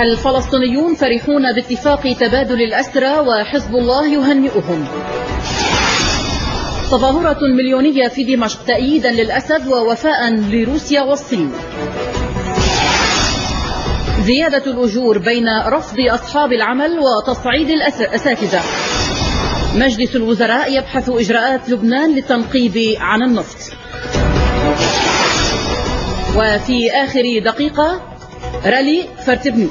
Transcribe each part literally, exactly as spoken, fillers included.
الفلسطينيون فرحون باتفاق تبادل الأسرى وحزب الله يهنئهم. تظاهرة مليونية في دمشق تأييدا للأسد ووفاء لروسيا والصين. زيادة الأجور بين رفض أصحاب العمل وتصعيد الأساتذة. مجلس الوزراء يبحث إجراءات لبنان للتنقيب عن النفط. وفي آخر دقيقة رالي فرتبنيت.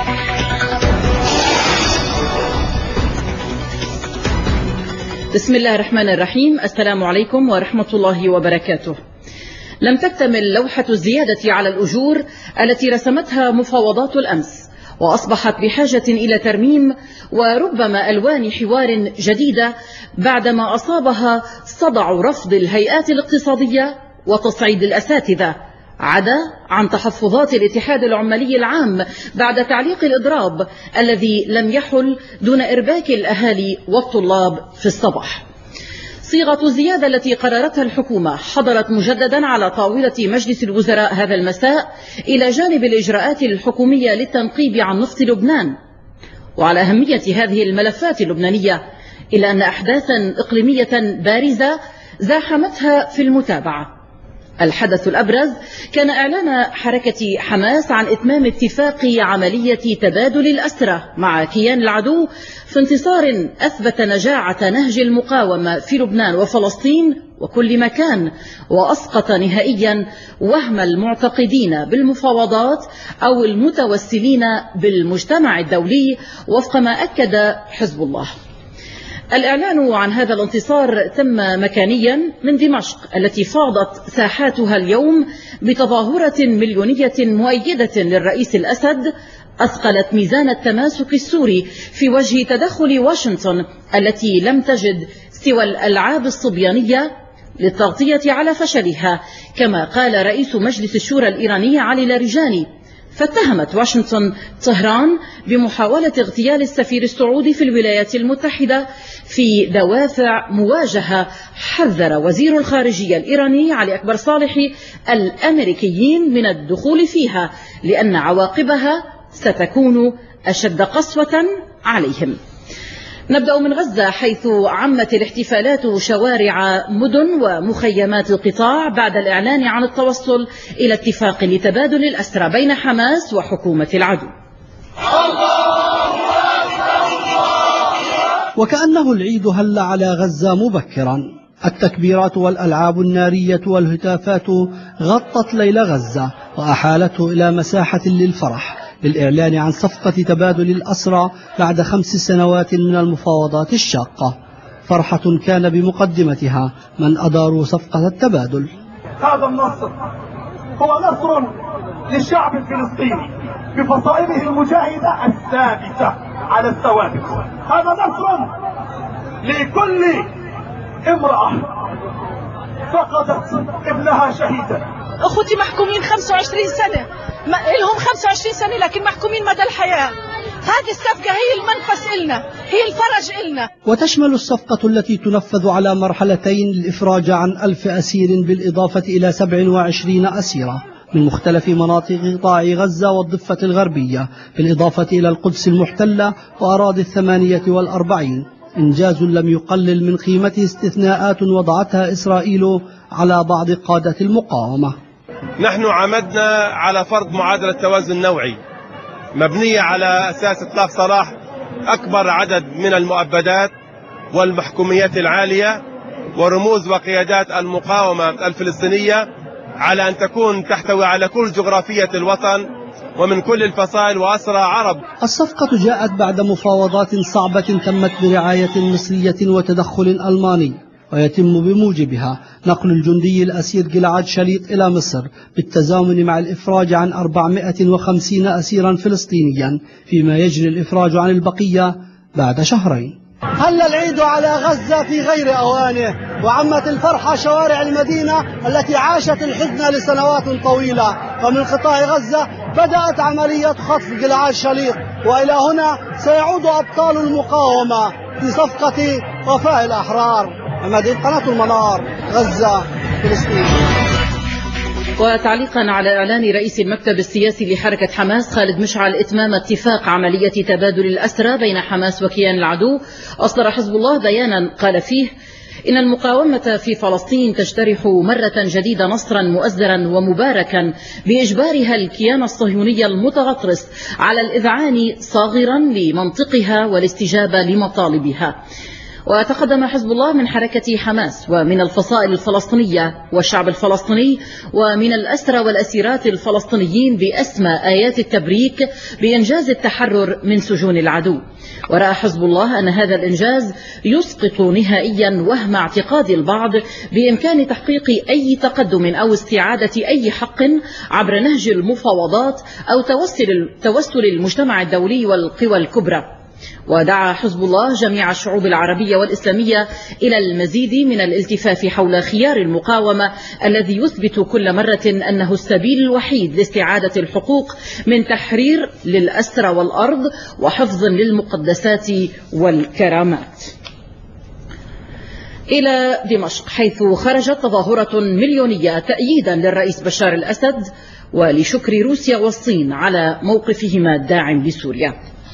بسم الله الرحمن الرحيم. السلام عليكم ورحمة الله وبركاته. لم تكتمل لوحة الزيادة على الأجور التي رسمتها مفاوضات الأمس، وأصبحت بحاجة إلى ترميم وربما ألوان حوار جديدة بعدما أصابها صدع رفض الهيئات الاقتصادية وتصعيد الأساتذة، عدا عن تحفظات الاتحاد العمالي العام بعد تعليق الإضراب الذي لم يحل دون إرباك الأهالي والطلاب في الصباح. صيغة الزيادة التي قررتها الحكومة حضرت مجددا على طاولة مجلس الوزراء هذا المساء إلى جانب الإجراءات الحكومية للتنقيب عن نفط لبنان. وعلى أهمية هذه الملفات اللبنانية، إلا أن أحداثا إقليمية بارزة زاحمتها في المتابعة. الحدث الأبرز كان إعلان حركة حماس عن إتمام اتفاق عملية تبادل الأسرى مع كيان العدو في انتصار أثبت نجاعة نهج المقاومة في لبنان وفلسطين وكل مكان، وأسقط نهائيا وهم المعتقدين بالمفاوضات أو المتوسلين بالمجتمع الدولي، وفق ما أكد حزب الله. الإعلان عن هذا الانتصار تم مكانيا من دمشق التي فاضت ساحاتها اليوم بتظاهرة مليونية مؤيدة للرئيس الأسد أثقلت ميزان التماسك السوري في وجه تدخل واشنطن التي لم تجد سوى الألعاب الصبيانية للتغطية على فشلها، كما قال رئيس مجلس الشورى الإيراني علي لاریجاني. فاتهمت واشنطن طهران بمحاولة اغتيال السفير السعودي في الولايات المتحدة في دوافع مواجهة. حذر وزير الخارجية الإيراني علي أكبر صالحي الأمريكيين من الدخول فيها لأن عواقبها ستكون أشد قسوة عليهم. نبدأ من غزة، حيث عمت الاحتفالات شوارع مدن ومخيمات القطاع بعد الإعلان عن التوصل إلى اتفاق لتبادل الأسرى بين حماس وحكومة العدو. وكأنه العيد هل على غزة مبكرا. التكبيرات والألعاب النارية والهتافات غطت ليل غزة وأحالته إلى مساحة للفرح للإعلان عن صفقة تبادل الأسرى بعد خمس سنوات من المفاوضات الشاقة. فرحة كان بمقدمتها من أداروا صفقة التبادل. هذا النصر هو نصر للشعب الفلسطيني بفصائله المجاهدة الثابتة على الثوابت. هذا نصر لكل امرأة فقدت ابنها شهيدا. أخوتي محكومين خمسة وعشرين سنة، ما لهم خمسة وعشرين سنة لكن محكومين مدى الحياة. هذه الصفقة هي المنفس إلنا، هي الفرج إلنا. وتشمل الصفقة التي تنفذ على مرحلتين الإفراج عن ألف أسير بالإضافة إلى سبع وعشرين أسيرة من مختلف مناطق قطاع غزة والضفة الغربية، بالإضافة إلى القدس المحتلة وأراضي الثمانية والأربعين. إنجاز لم يقلل من قيمته استثناءات وضعتها إسرائيل على بعض قادة المقاومة. نحن عمدنا على فرض معادلة توازن نوعي مبنية على أساس إطلاق سراح أكبر عدد من المؤبدات والمحكوميات العالية ورموز وقيادات المقاومة الفلسطينية، على أن تكون تحتوي على كل جغرافية الوطن ومن كل الفصائل وأسرى عرب. الصفقة جاءت بعد مفاوضات صعبة تمت برعاية مصرية وتدخل ألماني، ويتم بموجبها نقل الجندي الأسير جلعاد شليط إلى مصر بالتزامن مع الإفراج عن أربعمائة وخمسين أسيرا فلسطينيا، فيما يجري الإفراج عن البقية بعد شهرين. هل العيد على غزة في غير أوانه، وعمت الفرحة شوارع المدينة التي عاشت الحزن لسنوات طويلة. ومن قطاع غزة بدأت عملية خطف جلعاد شليط، وإلى هنا سيعود أبطال المقاومة في صفقة وفاء الأحرار. مدينة قناة المنار، غزة، فلسطين. وتعليقا على إعلان رئيس المكتب السياسي لحركة حماس خالد مشعل إتمام اتفاق عملية تبادل الأسرى بين حماس وكيان العدو، أصدر حزب الله بيانا قال فيه: إن المقاومة في فلسطين تجترح مرة جديدة نصرا مؤزرا ومباركا بإجبارها الكيان الصهيوني المتغطرس على الإذعان صاغرا لمنطقها والاستجابة لمطالبها. وتقدم حزب الله من حركة حماس ومن الفصائل الفلسطينية والشعب الفلسطيني ومن الأسرى والأسيرات الفلسطينيين بأسمى آيات التبريك بإنجاز التحرر من سجون العدو. ورأى حزب الله أن هذا الإنجاز يسقط نهائيا وهم اعتقاد البعض بإمكان تحقيق أي تقدم أو استعادة أي حق عبر نهج المفاوضات أو توسل, توسل المجتمع الدولي والقوى الكبرى. ودعا حزب الله جميع الشعوب العربية والإسلامية إلى المزيد من الالتفاف حول خيار المقاومة الذي يثبت كل مرة أنه السبيل الوحيد لاستعادة الحقوق من تحرير للأسرى والأرض وحفظ للمقدسات والكرامات. إلى دمشق، حيث خرجت تظاهرة مليونية تأييدا للرئيس بشار الأسد ولشكر روسيا والصين على موقفهما الداعم لسوريا.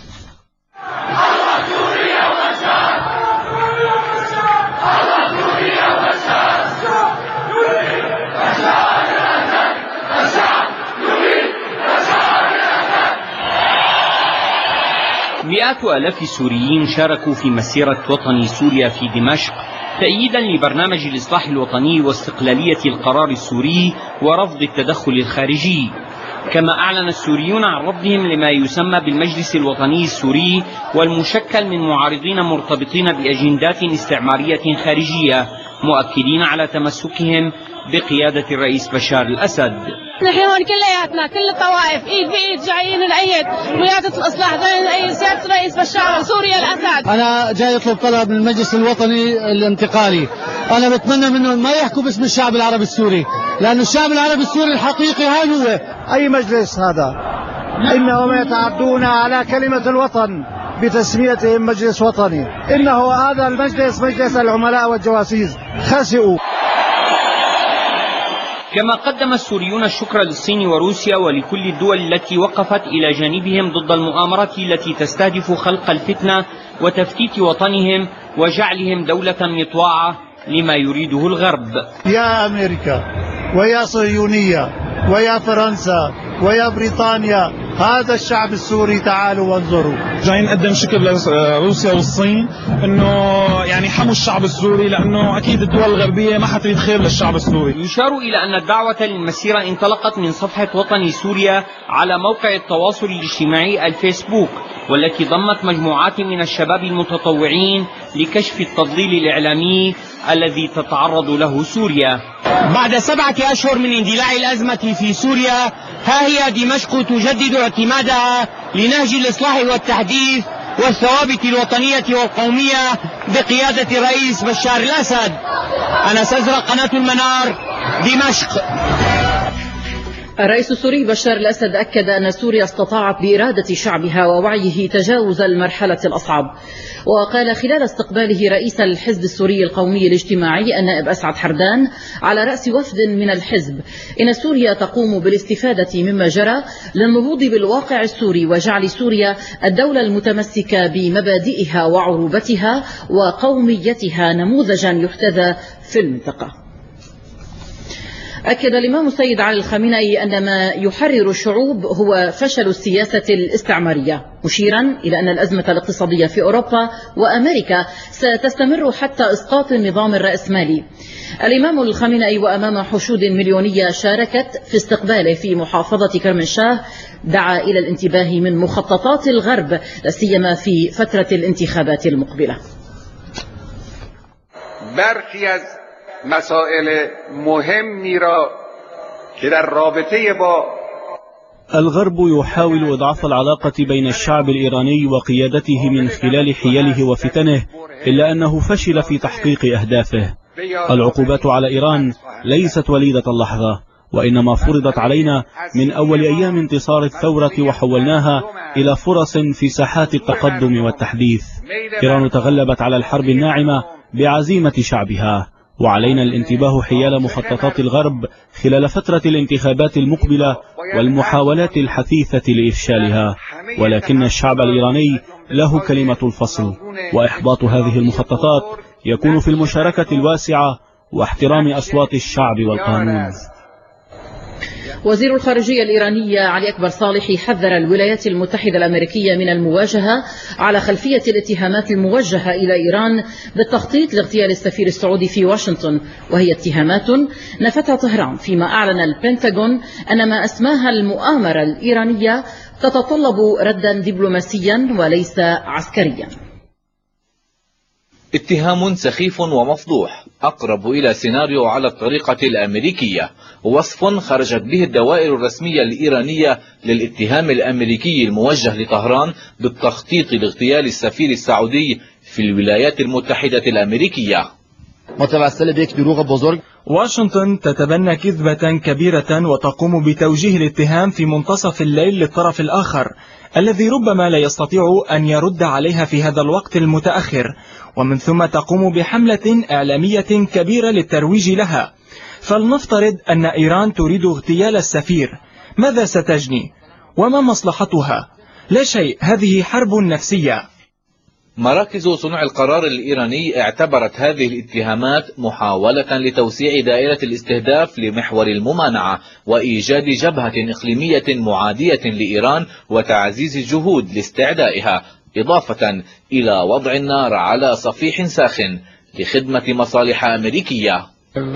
مئات آلاف السوريين شاركوا في مسيرة وطني سوريا في دمشق تأييدا لبرنامج الإصلاح الوطني واستقلالية القرار السوري ورفض التدخل الخارجي. كما أعلن السوريون عن رفضهم لما يسمى بالمجلس الوطني السوري والمشكل من معارضين مرتبطين بأجندات استعمارية خارجية، مؤكدين على تمسكهم بقيادة الرئيس بشار الأسد. نحن هون كلياتنا كل الطوائف ايد بايد جايين نأيد قيادة الإصلاح، جايين نأيد سيادة الرئيس بشار سوريا الأسد. أنا جاي أطلب طلب من المجلس الوطني الانتقالي، أنا بتمنى منهم ما يحكوا باسم الشعب العربي السوري، لأن الشعب العربي السوري الحقيقي هاي هو. أي مجلس هذا إنهم يتعدون على كلمة الوطن بتسميتهم مجلس وطني، إنه هذا المجلس مجلس العملاء والجواسيس، خسئوا. كما قدم السوريون الشكر للصين وروسيا ولكل الدول التي وقفت إلى جانبهم ضد المؤامرة التي تستهدف خلق الفتنة وتفتيت وطنهم وجعلهم دولة مطواعة لما يريده الغرب. يا أمريكا ويا صهيونية ويا فرنسا ويا بريطانيا، هذا الشعب السوري تعالوا وانظروا. جايين نقدم شكر لروسيا والصين انه يعني حموا الشعب السوري، لانه اكيد الدول الغربيه ما حتريد خير للشعب السوري. يشار الى ان الدعوه للمسيره انطلقت من صفحه وطني سوريا على موقع التواصل الاجتماعي الفيسبوك، والتي ضمت مجموعات من الشباب المتطوعين لكشف التضليل الاعلامي الذي تتعرض له سوريا. بعد سبعة أشهر من اندلاع الأزمة في سوريا، ها هي دمشق تجدد اعتمادها لنهج الإصلاح والتحديث والثوابت الوطنية والقومية بقيادة الرئيس بشار الأسد. أنا سأزرق، قناة المنار، دمشق. الرئيس السوري بشار الأسد أكد أن سوريا استطاعت بإرادة شعبها ووعيه تجاوز المرحلة الأصعب. وقال خلال استقباله رئيس الحزب السوري القومي الاجتماعي النائب أسعد حردان على رأس وفد من الحزب إن سوريا تقوم بالاستفادة مما جرى للنهوض بالواقع السوري وجعل سوريا الدولة المتمسكة بمبادئها وعروبتها وقوميتها نموذجا يحتذى في المنطقة. أكد الإمام السيد علي الخامنئي أن ما يحرر الشعوب هو فشل السياسة الاستعمارية، مشيرا إلى أن الأزمة الاقتصادية في أوروبا وأمريكا ستستمر حتى إسقاط النظام الرأسمالي. الإمام الخامنئي وأمام حشود مليونية شاركت في استقباله في محافظة كرمنشاه دعا إلى الانتباه من مخططات الغرب لا سيما في فترة الانتخابات المقبلة. مسائل مهمی را که در رابطه با الغرب يحاول إضعاف العلاقة بين الشعب الإيراني وقيادته من خلال حيله وفتنه، إلا أنه فشل في تحقيق أهدافه. العقوبات على إيران ليست وليدة اللحظة، وإنما فرضت علينا من أول أيام انتصار الثورة وحولناها إلى فرص في ساحات التقدم والتحديث. إيران تغلبت على الحرب الناعمة بعزيمة شعبها، وعلينا الانتباه حيال مخططات الغرب خلال فترة الانتخابات المقبلة والمحاولات الحثيثة لإفشالها، ولكن الشعب الإيراني له كلمة الفصل، وإحباط هذه المخططات يكون في المشاركة الواسعة واحترام أصوات الشعب والقانون. وزير الخارجية الإيرانية علي أكبر صالحي حذر الولايات المتحدة الأمريكية من المواجهة على خلفية الاتهامات الموجهة إلى إيران بالتخطيط لاغتيال السفير السعودي في واشنطن، وهي اتهامات نفتها طهران، فيما أعلن البنتاغون أن ما أسماها المؤامرة الإيرانية تتطلب ردا دبلوماسيا وليس عسكريا. اتهام سخيف ومفضوح أقرب إلى سيناريو على الطريقة الأمريكية، وصف خرجت به الدوائر الرسمية الإيرانية للاتهام الأمريكي الموجه لطهران بالتخطيط لاغتيال السفير السعودي في الولايات المتحدة الأمريكية. واشنطن تتبنى كذبة كبيرة وتقوم بتوجيه الاتهام في منتصف الليل للطرف الآخر الذي ربما لا يستطيع أن يرد عليها في هذا الوقت المتأخر، ومن ثم تقوم بحملة إعلامية كبيرة للترويج لها. فلنفترض أن إيران تريد اغتيال السفير، ماذا ستجني؟ وما مصلحتها؟ لا شيء، هذه حرب نفسية. مراكز صنع القرار الإيراني اعتبرت هذه الاتهامات محاولة لتوسيع دائرة الاستهداف لمحور الممانعة وإيجاد جبهة إقليمية معادية لإيران وتعزيز الجهود لاستعدائها، إضافة إلى وضع النار على صفيح ساخن لخدمة مصالح أمريكية.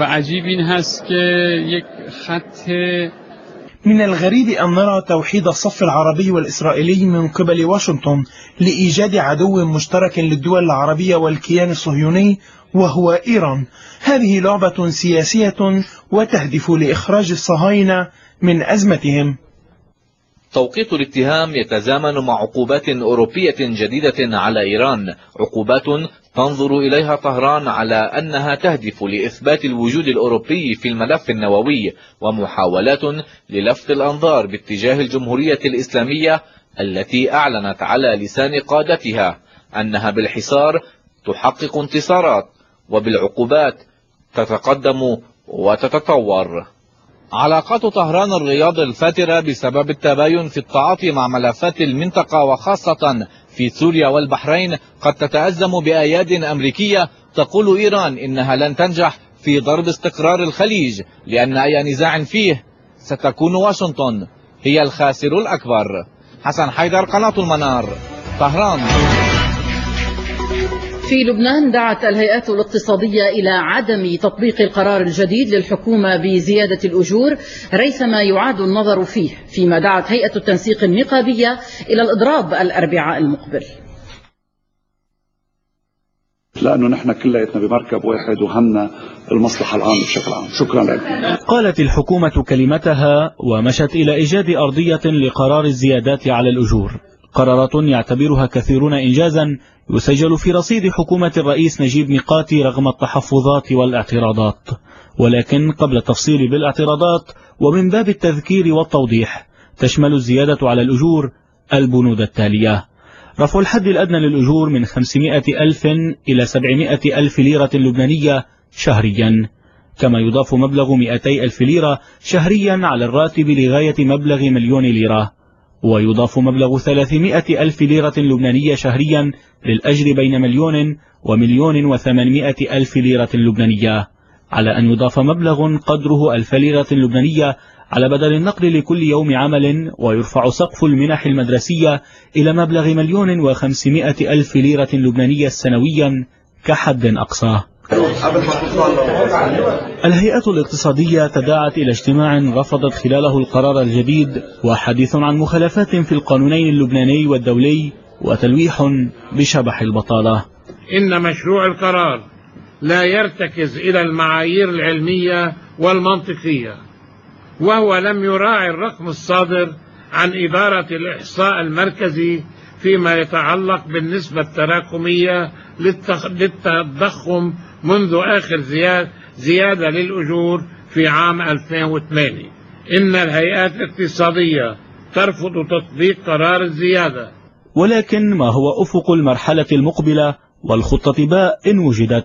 من الغريب أن نرى توحيد الصف العربي والإسرائيلي من قبل واشنطن لإيجاد عدو مشترك للدول العربية والكيان الصهيوني وهو إيران. هذه لعبة سياسية وتهدف لإخراج الصهاينة من أزمتهم. توقيت الاتهام يتزامن مع عقوبات أوروبية جديدة على إيران، عقوبات تنظر إليها طهران على أنها تهدف لإثبات الوجود الأوروبي في الملف النووي، ومحاولات للفت الأنظار باتجاه الجمهورية الإسلامية التي أعلنت على لسان قادتها أنها بالحصار تحقق انتصارات وبالعقوبات تتقدم وتتطور. علاقات طهران الرياض الفاترة بسبب التباين في التعاطي مع ملفات المنطقة وخاصة في سوريا والبحرين قد تتأزم بأياد أمريكية. تقول إيران إنها لن تنجح في ضرب استقرار الخليج لأن أي نزاع فيه ستكون واشنطن هي الخاسر الأكبر. حسن حيدر، قناة المنار، طهران. في لبنان دعت الهيئات الاقتصادية إلى عدم تطبيق القرار الجديد للحكومة بزيادة الأجور ريثما يعاد النظر فيه، فيما دعت هيئة التنسيق النقابية إلى الإضراب الأربعاء المقبل. لأنه نحن كلياتنا بمركب واحد وهمنا المصلحة العامة بشكل عام. شكرا لك. قالت الحكومة كلمتها ومشت إلى إيجاد أرضية لقرار الزيادات على الأجور، قرارات يعتبرها كثيرون إنجازا يسجل في رصيد حكومة الرئيس نجيب ميقاتي رغم التحفظات والاعتراضات. ولكن قبل التفصيل بالاعتراضات ومن باب التذكير والتوضيح، تشمل الزيادة على الأجور البنود التالية: رفع الحد الأدنى للأجور من خمسمائة ألف إلى سبعمائة ألف ليرة لبنانية شهريا، كما يضاف مبلغ مئتي ألف ليرة شهريا على الراتب لغاية مبلغ مليون ليرة، ويضاف مبلغ ثلاثمائة ألف ليرة لبنانية شهريا للأجر بين مليون ومليون وثمانمائة ألف ليرة لبنانية، على أن يضاف مبلغ قدره ألف ليرة لبنانية على بدل النقل لكل يوم عمل، ويرفع سقف المنح المدرسية إلى مبلغ مليون وخمسمائة ألف ليرة لبنانية سنويا كحد أقصى. الهيئة الاقتصادية تداعت إلى اجتماع رفضت خلاله القرار الجديد، وحديث عن مخالفات في القانونين اللبناني والدولي وتلويح بشبح البطالة. إن مشروع القرار لا يرتكز إلى المعايير العلمية والمنطقية، وهو لم يراعي الرقم الصادر عن إدارة الإحصاء المركزي فيما يتعلق بالنسبة التراكمية للتضخم منذ آخر زيادة للأجور في عام ألفين وثمانية. إن الهيئات الاقتصادية ترفض تطبيق قرار الزيادة. ولكن ما هو أفق المرحلة المقبلة والخطة باء إن وجدت؟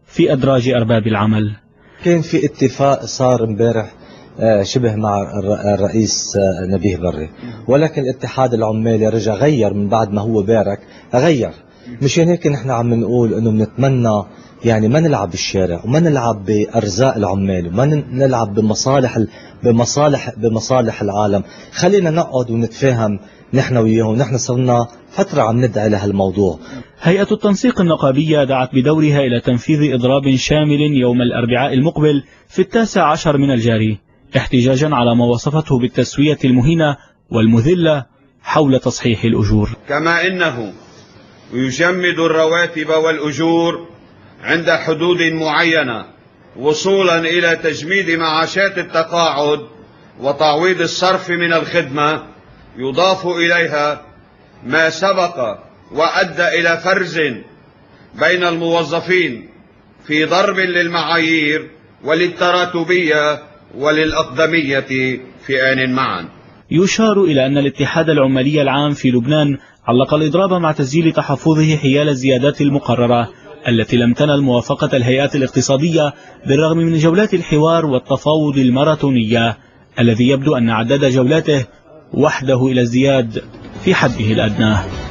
في أدراج أرباب العمل. كان في اتفاق صار امبارح شبه مع الرئيس نبيه بري، ولكن الاتحاد العمالي رجع غير من بعد ما هو بارك غير. مشان هيك نحن عم نقول انه بنتمنى يعني ما نلعب بالشارع وما نلعب بارزاق العمال وما نلعب بمصالح بمصالح بمصالح العالم. خلينا نقعد ونتفاهم نحن وياهم. نحن صرنا فترة عم ندعي لهالموضوع. هيئة التنسيق النقابية دعت بدورها إلى تنفيذ إضراب شامل يوم الأربعاء المقبل في التاسع عشر من الجاري، احتجاجا على ما وصفته بالتسوية المهينة والمذلة حول تصحيح الأجور. كما إنه يجمد الرواتب والأجور عند حدود معينة وصولا إلى تجميد معاشات التقاعد وتعويض الصرف من الخدمة، يضاف إليها ما سبق وأدى إلى فرز بين الموظفين في ضرب للمعايير وللتراتبية وللأقدمية في آن معا. يشار إلى أن الاتحاد العمالي العام في لبنان علق الإضراب مع تسجيل تحفظه حيال الزيادات المقررة التي لم تنل موافقة الهيئات الاقتصادية بالرغم من جولات الحوار والتفاوض الماراثونية الذي يبدو أن عدد جولاته وحده إلى ازدياد في حده الأدنى.